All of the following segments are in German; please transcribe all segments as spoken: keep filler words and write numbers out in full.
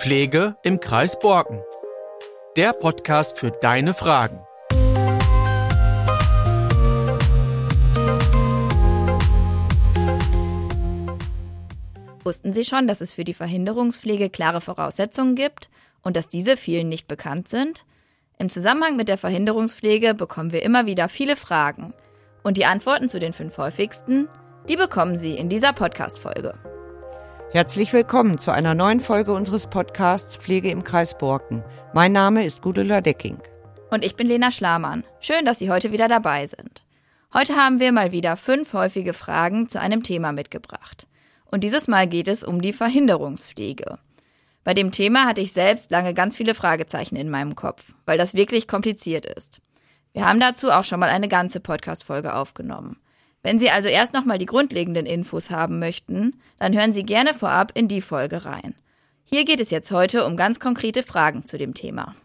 Pflege im Kreis Borken. Der Podcast für deine Fragen. Wussten Sie schon, dass es für die Verhinderungspflege klare Voraussetzungen gibt und dass diese vielen nicht bekannt sind? Im Zusammenhang mit der Verhinderungspflege bekommen wir immer wieder viele Fragen. Und die Antworten zu den fünf häufigsten, die bekommen Sie in dieser Podcast-Folge. Herzlich willkommen zu einer neuen Folge unseres Podcasts Pflege im Kreis Borken. Mein Name ist Gudula Decking. Und ich bin Lena Schlamann. Schön, dass Sie heute wieder dabei sind. Heute haben wir mal wieder fünf häufige Fragen zu einem Thema mitgebracht. Und dieses Mal geht es um die Verhinderungspflege. Bei dem Thema hatte ich selbst lange ganz viele Fragezeichen in meinem Kopf, weil das wirklich kompliziert ist. Wir haben dazu auch schon mal eine ganze Podcast-Folge aufgenommen. Wenn Sie also erst nochmal die grundlegenden Infos haben möchten, dann hören Sie gerne vorab in die Folge rein. Hier geht es jetzt heute um ganz konkrete Fragen zu dem Thema.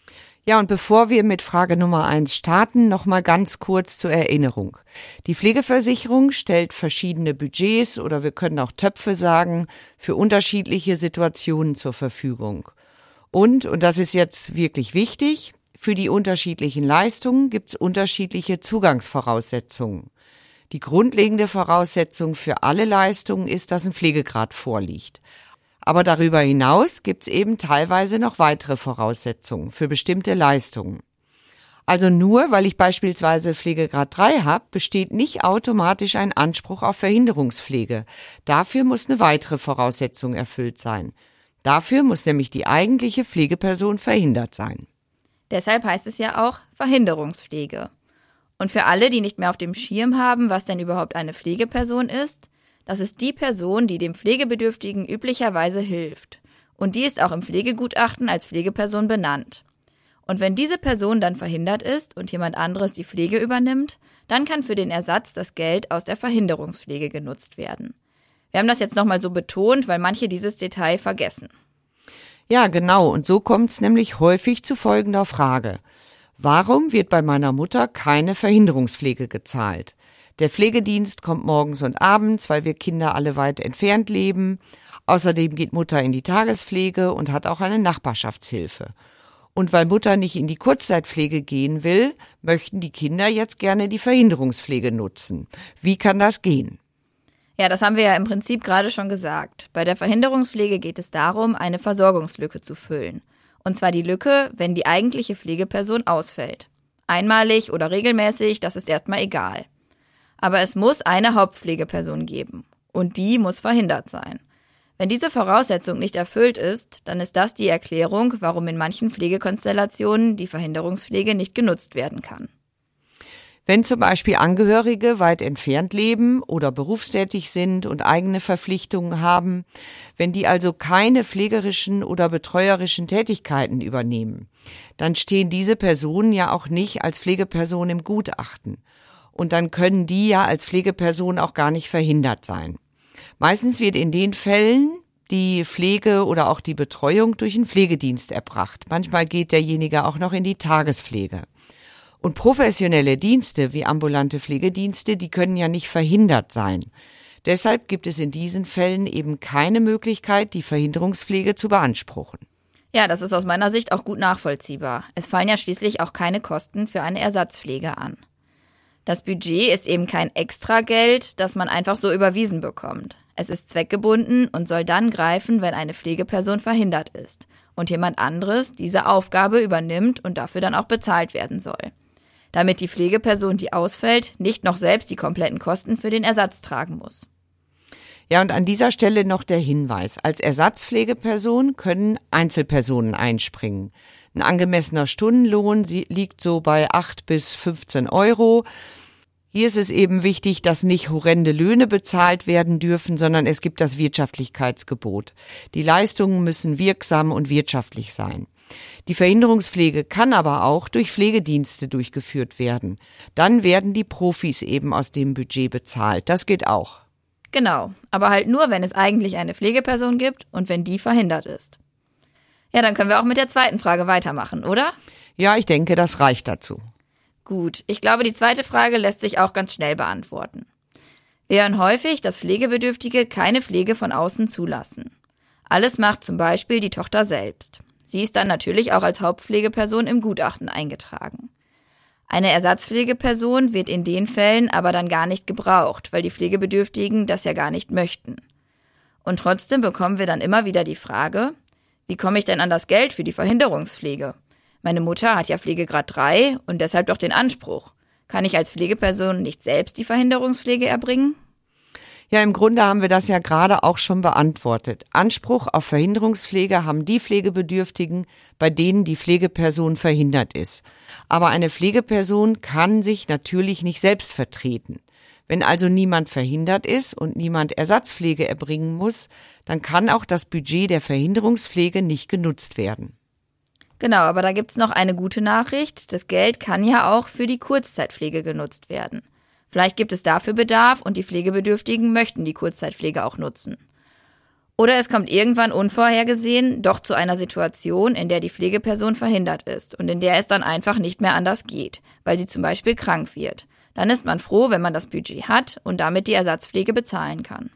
Ja, und bevor wir mit Frage Nummer eins starten, nochmal ganz kurz zur Erinnerung. Die Pflegeversicherung stellt verschiedene Budgets oder wir können auch Töpfe sagen, für unterschiedliche Situationen zur Verfügung. Und, und das ist jetzt wirklich wichtig, für die unterschiedlichen Leistungen gibt es unterschiedliche Zugangsvoraussetzungen. Die grundlegende Voraussetzung für alle Leistungen ist, dass ein Pflegegrad vorliegt. Aber darüber hinaus gibt es eben teilweise noch weitere Voraussetzungen für bestimmte Leistungen. Also nur, weil ich beispielsweise Pflegegrad drei habe, besteht nicht automatisch ein Anspruch auf Verhinderungspflege. Dafür muss eine weitere Voraussetzung erfüllt sein. Dafür muss nämlich die eigentliche Pflegeperson verhindert sein. Deshalb heißt es ja auch Verhinderungspflege. Und für alle, die nicht mehr auf dem Schirm haben, was denn überhaupt eine Pflegeperson ist, das ist die Person, die dem Pflegebedürftigen üblicherweise hilft. Und die ist auch im Pflegegutachten als Pflegeperson benannt. Und wenn diese Person dann verhindert ist und jemand anderes die Pflege übernimmt, dann kann für den Ersatz das Geld aus der Verhinderungspflege genutzt werden. Wir haben das jetzt nochmal so betont, weil manche dieses Detail vergessen. Ja, genau. Und so kommt es nämlich häufig zu folgender Frage. Warum wird bei meiner Mutter keine Verhinderungspflege gezahlt? Der Pflegedienst kommt morgens und abends, weil wir Kinder alle weit entfernt leben. Außerdem geht Mutter in die Tagespflege und hat auch eine Nachbarschaftshilfe. Und weil Mutter nicht in die Kurzzeitpflege gehen will, möchten die Kinder jetzt gerne die Verhinderungspflege nutzen. Wie kann das gehen? Ja, das haben wir ja im Prinzip gerade schon gesagt. Bei der Verhinderungspflege geht es darum, eine Versorgungslücke zu füllen. Und zwar die Lücke, wenn die eigentliche Pflegeperson ausfällt. Einmalig oder regelmäßig, das ist erstmal egal. Aber es muss eine Hauptpflegeperson geben. Und die muss verhindert sein. Wenn diese Voraussetzung nicht erfüllt ist, dann ist das die Erklärung, warum in manchen Pflegekonstellationen die Verhinderungspflege nicht genutzt werden kann. Wenn zum Beispiel Angehörige weit entfernt leben oder berufstätig sind und eigene Verpflichtungen haben, wenn die also keine pflegerischen oder betreuerischen Tätigkeiten übernehmen, dann stehen diese Personen ja auch nicht als Pflegeperson im Gutachten. Und dann können die ja als Pflegeperson auch gar nicht verhindert sein. Meistens wird in den Fällen die Pflege oder auch die Betreuung durch einen Pflegedienst erbracht. Manchmal geht derjenige auch noch in die Tagespflege. Und professionelle Dienste wie ambulante Pflegedienste, die können ja nicht verhindert sein. Deshalb gibt es in diesen Fällen eben keine Möglichkeit, die Verhinderungspflege zu beanspruchen. Ja, das ist aus meiner Sicht auch gut nachvollziehbar. Es fallen ja schließlich auch keine Kosten für eine Ersatzpflege an. Das Budget ist eben kein Extrageld, das man einfach so überwiesen bekommt. Es ist zweckgebunden und soll dann greifen, wenn eine Pflegeperson verhindert ist und jemand anderes diese Aufgabe übernimmt und dafür dann auch bezahlt werden soll. Damit die Pflegeperson, die ausfällt, nicht noch selbst die kompletten Kosten für den Ersatz tragen muss. Ja, und an dieser Stelle noch der Hinweis. Als Ersatzpflegeperson können Einzelpersonen einspringen. Ein angemessener Stundenlohn liegt so bei acht bis fünfzehn Euro. Hier ist es eben wichtig, dass nicht horrende Löhne bezahlt werden dürfen, sondern es gibt das Wirtschaftlichkeitsgebot. Die Leistungen müssen wirksam und wirtschaftlich sein. Die Verhinderungspflege kann aber auch durch Pflegedienste durchgeführt werden. Dann werden die Profis eben aus dem Budget bezahlt. Das geht auch. Genau, aber halt nur, wenn es eigentlich eine Pflegeperson gibt und wenn die verhindert ist. Ja, dann können wir auch mit der zweiten Frage weitermachen, oder? Ja, ich denke, das reicht dazu. Gut, ich glaube, die zweite Frage lässt sich auch ganz schnell beantworten. Wir hören häufig, dass Pflegebedürftige keine Pflege von außen zulassen. Alles macht zum Beispiel die Tochter selbst. Sie ist dann natürlich auch als Hauptpflegeperson im Gutachten eingetragen. Eine Ersatzpflegeperson wird in den Fällen aber dann gar nicht gebraucht, weil die Pflegebedürftigen das ja gar nicht möchten. Und trotzdem bekommen wir dann immer wieder die Frage, wie komme ich denn an das Geld für die Verhinderungspflege? Meine Mutter hat ja Pflegegrad drei und deshalb doch den Anspruch. Kann ich als Pflegeperson nicht selbst die Verhinderungspflege erbringen? Ja, im Grunde haben wir das ja gerade auch schon beantwortet. Anspruch auf Verhinderungspflege haben die Pflegebedürftigen, bei denen die Pflegeperson verhindert ist. Aber eine Pflegeperson kann sich natürlich nicht selbst vertreten. Wenn also niemand verhindert ist und niemand Ersatzpflege erbringen muss, dann kann auch das Budget der Verhinderungspflege nicht genutzt werden. Genau, aber da gibt's noch eine gute Nachricht. Das Geld kann ja auch für die Kurzzeitpflege genutzt werden. Vielleicht gibt es dafür Bedarf und die Pflegebedürftigen möchten die Kurzzeitpflege auch nutzen. Oder es kommt irgendwann unvorhergesehen doch zu einer Situation, in der die Pflegeperson verhindert ist und in der es dann einfach nicht mehr anders geht, weil sie zum Beispiel krank wird. Dann ist man froh, wenn man das Budget hat und damit die Ersatzpflege bezahlen kann.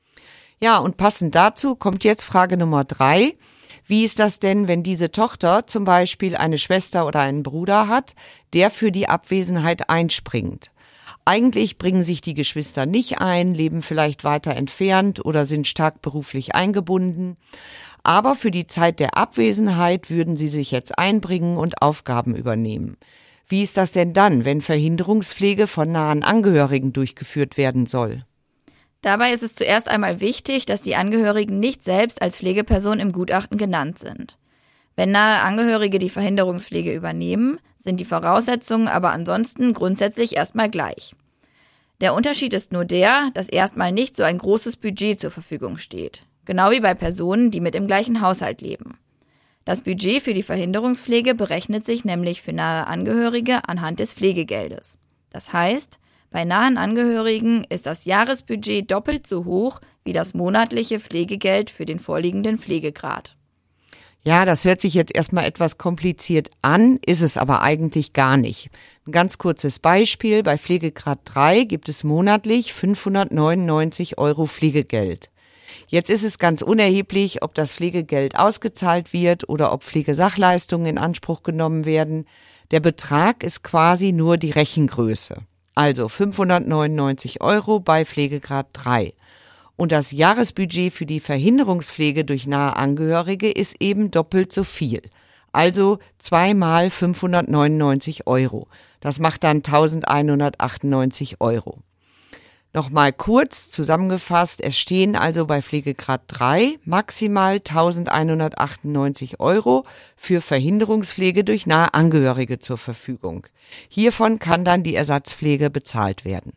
Ja, und passend dazu kommt jetzt Frage Nummer drei. Wie ist das denn, wenn diese Tochter zum Beispiel eine Schwester oder einen Bruder hat, der für die Abwesenheit einspringt? Eigentlich bringen sich die Geschwister nicht ein, leben vielleicht weiter entfernt oder sind stark beruflich eingebunden. Aber für die Zeit der Abwesenheit würden sie sich jetzt einbringen und Aufgaben übernehmen. Wie ist das denn dann, wenn Verhinderungspflege von nahen Angehörigen durchgeführt werden soll? Dabei ist es zuerst einmal wichtig, dass die Angehörigen nicht selbst als Pflegeperson im Gutachten genannt sind. Wenn nahe Angehörige die Verhinderungspflege übernehmen, sind die Voraussetzungen aber ansonsten grundsätzlich erstmal gleich. Der Unterschied ist nur der, dass erstmal nicht so ein großes Budget zur Verfügung steht. Genau wie bei Personen, die mit im gleichen Haushalt leben. Das Budget für die Verhinderungspflege berechnet sich nämlich für nahe Angehörige anhand des Pflegegeldes. Das heißt, bei nahen Angehörigen ist das Jahresbudget doppelt so hoch wie das monatliche Pflegegeld für den vorliegenden Pflegegrad. Ja, das hört sich jetzt erstmal etwas kompliziert an, ist es aber eigentlich gar nicht. Ein ganz kurzes Beispiel, bei Pflegegrad drei gibt es monatlich fünfhundertneunundneunzig Euro Pflegegeld. Jetzt ist es ganz unerheblich, ob das Pflegegeld ausgezahlt wird oder ob Pflegesachleistungen in Anspruch genommen werden. Der Betrag ist quasi nur die Rechengröße. Also fünfhundertneunundneunzig Euro bei Pflegegrad drei. Und das Jahresbudget für die Verhinderungspflege durch nahe Angehörige ist eben doppelt so viel. Also zweimal fünfhundertneunundneunzig Euro. Das macht dann eintausendeinhundertachtundneunzig Euro. Nochmal kurz zusammengefasst, es stehen also bei Pflegegrad drei maximal eintausendeinhundertachtundneunzig Euro für Verhinderungspflege durch nahe Angehörige zur Verfügung. Hiervon kann dann die Ersatzpflege bezahlt werden.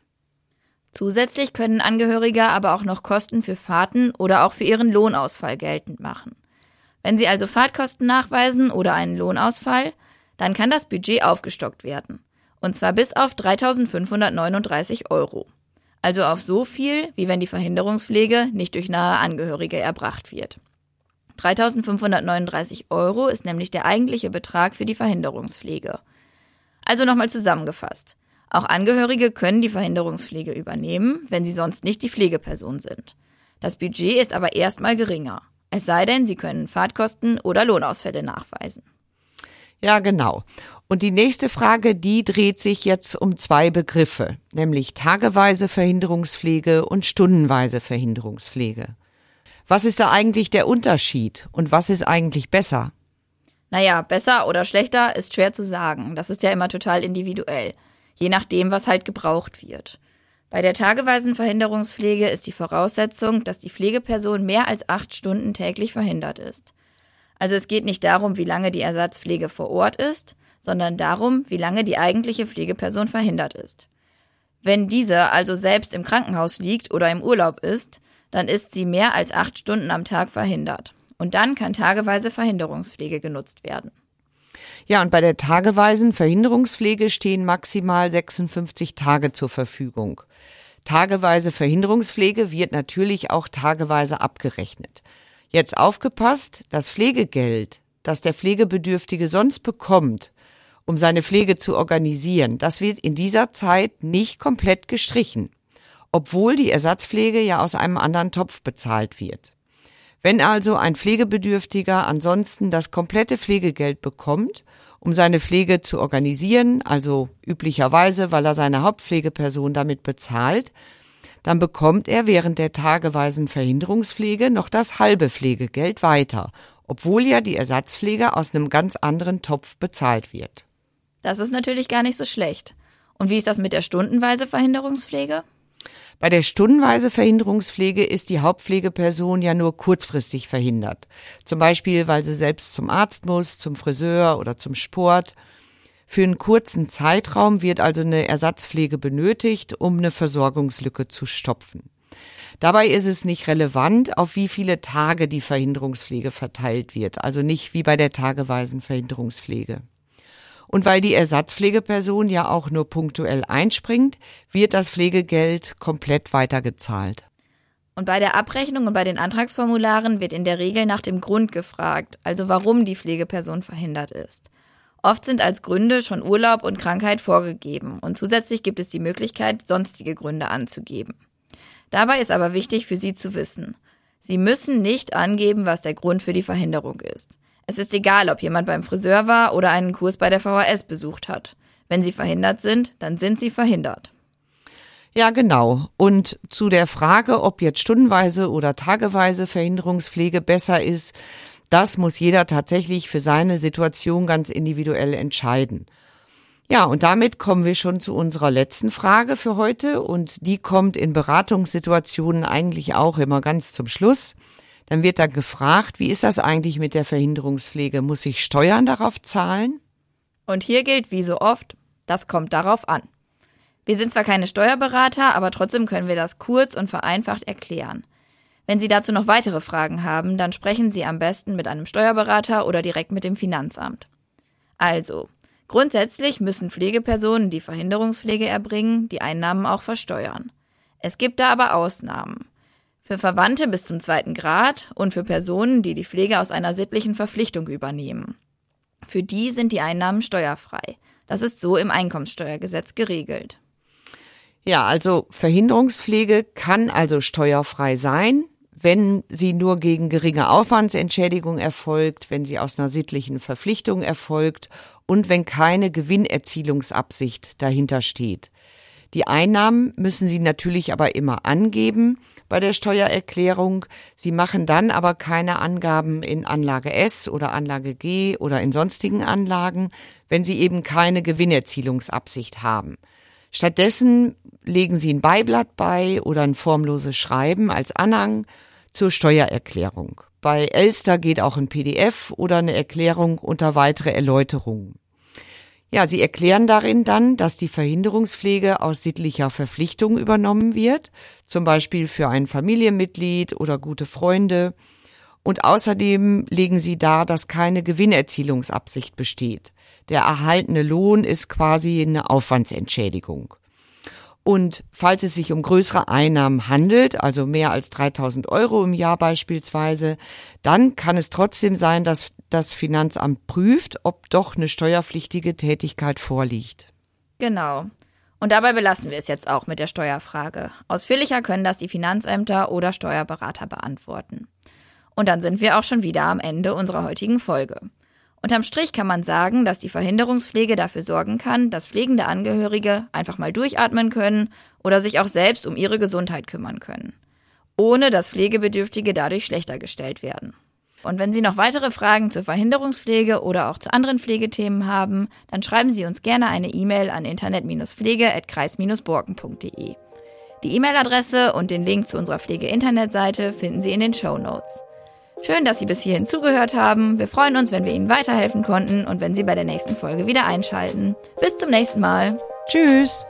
Zusätzlich können Angehörige aber auch noch Kosten für Fahrten oder auch für ihren Lohnausfall geltend machen. Wenn sie also Fahrtkosten nachweisen oder einen Lohnausfall, dann kann das Budget aufgestockt werden. Und zwar bis auf dreitausendfünfhundertneununddreißig Euro. Also auf so viel, wie wenn die Verhinderungspflege nicht durch nahe Angehörige erbracht wird. dreitausendfünfhundertneununddreißig Euro ist nämlich der eigentliche Betrag für die Verhinderungspflege. Also nochmal zusammengefasst. Auch Angehörige können die Verhinderungspflege übernehmen, wenn sie sonst nicht die Pflegeperson sind. Das Budget ist aber erstmal geringer. Es sei denn, sie können Fahrtkosten oder Lohnausfälle nachweisen. Ja, genau. Und die nächste Frage, die dreht sich jetzt um zwei Begriffe, nämlich tageweise Verhinderungspflege und stundenweise Verhinderungspflege. Was ist da eigentlich der Unterschied und was ist eigentlich besser? Naja, besser oder schlechter ist schwer zu sagen. Das ist ja immer total individuell. Je nachdem, was halt gebraucht wird. Bei der tageweisen Verhinderungspflege ist die Voraussetzung, dass die Pflegeperson mehr als acht Stunden täglich verhindert ist. Also es geht nicht darum, wie lange die Ersatzpflege vor Ort ist, sondern darum, wie lange die eigentliche Pflegeperson verhindert ist. Wenn diese also selbst im Krankenhaus liegt oder im Urlaub ist, dann ist sie mehr als acht Stunden am Tag verhindert. Und dann kann tageweise Verhinderungspflege genutzt werden. Ja, und bei der tageweisen Verhinderungspflege stehen maximal sechsundfünfzig Tage zur Verfügung. Tageweise Verhinderungspflege wird natürlich auch tageweise abgerechnet. Jetzt aufgepasst, das Pflegegeld, das der Pflegebedürftige sonst bekommt, um seine Pflege zu organisieren, das wird in dieser Zeit nicht komplett gestrichen, obwohl die Ersatzpflege ja aus einem anderen Topf bezahlt wird. Wenn also ein Pflegebedürftiger ansonsten das komplette Pflegegeld bekommt, um seine Pflege zu organisieren, also üblicherweise, weil er seine Hauptpflegeperson damit bezahlt, dann bekommt er während der tageweisen Verhinderungspflege noch das halbe Pflegegeld weiter, obwohl ja die Ersatzpflege aus einem ganz anderen Topf bezahlt wird. Das ist natürlich gar nicht so schlecht. Und wie ist das mit der stundenweise Verhinderungspflege? Bei der stundenweise Verhinderungspflege ist die Hauptpflegeperson ja nur kurzfristig verhindert. Zum Beispiel, weil sie selbst zum Arzt muss, zum Friseur oder zum Sport. Für einen kurzen Zeitraum wird also eine Ersatzpflege benötigt, um eine Versorgungslücke zu stopfen. Dabei ist es nicht relevant, auf wie viele Tage die Verhinderungspflege verteilt wird, also nicht wie bei der tageweisen Verhinderungspflege. Und weil die Ersatzpflegeperson ja auch nur punktuell einspringt, wird das Pflegegeld komplett weitergezahlt. Und bei der Abrechnung und bei den Antragsformularen wird in der Regel nach dem Grund gefragt, also warum die Pflegeperson verhindert ist. Oft sind als Gründe schon Urlaub und Krankheit vorgegeben und zusätzlich gibt es die Möglichkeit, sonstige Gründe anzugeben. Dabei ist aber wichtig für Sie zu wissen: Sie müssen nicht angeben, was der Grund für die Verhinderung ist. Es ist egal, ob jemand beim Friseur war oder einen Kurs bei der V H S besucht hat. Wenn Sie verhindert sind, dann sind Sie verhindert. Ja, genau. Und zu der Frage, ob jetzt stundenweise oder tageweise Verhinderungspflege besser ist, das muss jeder tatsächlich für seine Situation ganz individuell entscheiden. Ja, und damit kommen wir schon zu unserer letzten Frage für heute und die kommt in Beratungssituationen eigentlich auch immer ganz zum Schluss. Dann wird dann gefragt, wie ist das eigentlich mit der Verhinderungspflege? Muss ich Steuern darauf zahlen? Und hier gilt wie so oft, das kommt darauf an. Wir sind zwar keine Steuerberater, aber trotzdem können wir das kurz und vereinfacht erklären. Wenn Sie dazu noch weitere Fragen haben, dann sprechen Sie am besten mit einem Steuerberater oder direkt mit dem Finanzamt. Also, grundsätzlich müssen Pflegepersonen, die Verhinderungspflege erbringen, die Einnahmen auch versteuern. Es gibt da aber Ausnahmen. Für Verwandte bis zum zweiten Grad und für Personen, die die Pflege aus einer sittlichen Verpflichtung übernehmen. Für die sind die Einnahmen steuerfrei. Das ist so im Einkommensteuergesetz geregelt. Ja, also Verhinderungspflege kann also steuerfrei sein, wenn sie nur gegen geringe Aufwandsentschädigung erfolgt, wenn sie aus einer sittlichen Verpflichtung erfolgt und wenn keine Gewinnerzielungsabsicht dahinter steht. Die Einnahmen müssen Sie natürlich aber immer angeben bei der Steuererklärung. Sie machen dann aber keine Angaben in Anlage S oder Anlage G oder in sonstigen Anlagen, wenn Sie eben keine Gewinnerzielungsabsicht haben. Stattdessen legen Sie ein Beiblatt bei oder ein formloses Schreiben als Anhang zur Steuererklärung. Bei Elster geht auch ein P D F oder eine Erklärung unter weitere Erläuterungen. Ja, Sie erklären darin dann, dass die Verhinderungspflege aus sittlicher Verpflichtung übernommen wird, zum Beispiel für ein Familienmitglied oder gute Freunde. Und außerdem legen Sie dar, dass keine Gewinnerzielungsabsicht besteht. Der erhaltene Lohn ist quasi eine Aufwandsentschädigung. Und falls es sich um größere Einnahmen handelt, also mehr als dreitausend Euro im Jahr beispielsweise, dann kann es trotzdem sein, dass das Finanzamt prüft, ob doch eine steuerpflichtige Tätigkeit vorliegt. Genau. Und dabei belassen wir es jetzt auch mit der Steuerfrage. Ausführlicher können das die Finanzämter oder Steuerberater beantworten. Und dann sind wir auch schon wieder am Ende unserer heutigen Folge. Unterm Strich kann man sagen, dass die Verhinderungspflege dafür sorgen kann, dass pflegende Angehörige einfach mal durchatmen können oder sich auch selbst um ihre Gesundheit kümmern können, ohne dass Pflegebedürftige dadurch schlechter gestellt werden. Und wenn Sie noch weitere Fragen zur Verhinderungspflege oder auch zu anderen Pflegethemen haben, dann schreiben Sie uns gerne eine E-Mail an internet pflege at kreis borken punkt de. Die E-Mail-Adresse und den Link zu unserer Pflege-Internetseite finden Sie in den Shownotes. Schön, dass Sie bis hierhin zugehört haben. Wir freuen uns, wenn wir Ihnen weiterhelfen konnten und wenn Sie bei der nächsten Folge wieder einschalten. Bis zum nächsten Mal. Tschüss.